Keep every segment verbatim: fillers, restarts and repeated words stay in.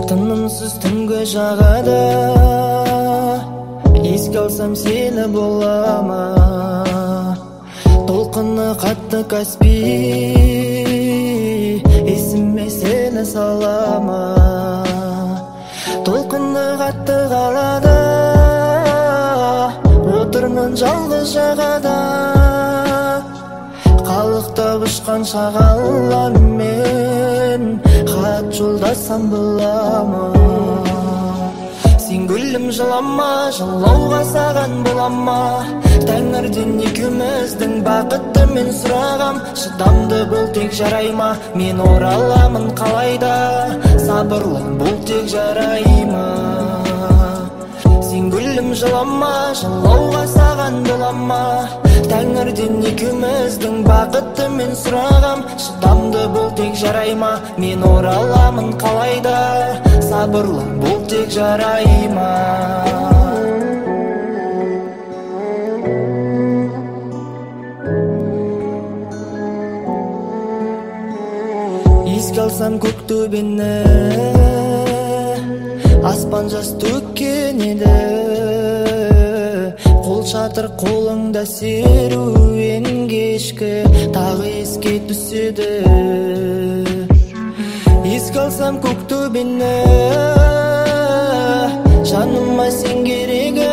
тынымсыз түнгі жағада еске алсам сені болама. Толқыны қатты Каспий, есіме сені салама. Толқыны қатты қалада, отырмын жалғыз жағада. Қалықтап ұшқан шағаламмен хат жолдасам болама. Сен гүлім жылама, жылауға саған болама. Тәңірден екеуміздің бақытты мен сұрағам. Шыдамды бұл тек жарайма, мен ораламын қалайда. Сабырлы бұл тек жарайма. Сен гүлім жылама, жылауға саған болама. Тәңірден екеуміздің бақытты мен сұрағам. Шыдамды бұл тек жарайма, мен ораламын қалайда. Сабырлы бұл тек жарайма. Еске алсам көк төбені, аспан жас төккен еді. Қол шатыр қолыңда серуен кешкі, тағы еске түседі. Еске алсам көк төбені, жаныма сен керегі.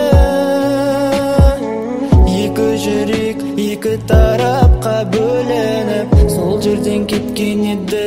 Екі жүрек, екі тарапқа бөленіп, сол жерден кеткен еді.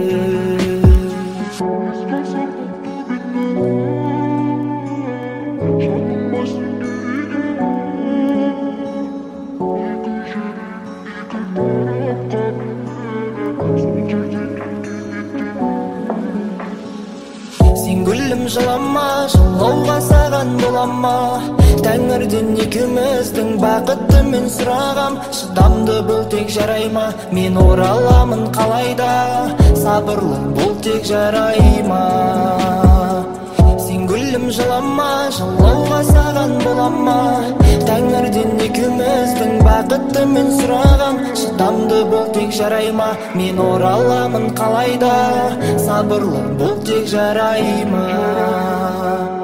Сен гүлім жылама, жылауға саған болама. Тәңірден екеуміздің бақытты мен сұрағам. Шыдамды бұл тек жарайма, мен ораламын қалайда. Сабырлы бұл тек жарайма. Сен гүлім жылама, жылауға саған болама. Тәңірден екеуміздің бақытты мен сұрағам. Шыдамды бұл тек жарайма, мен ораламын қалайда. Сабырлы бұл тек жарайма.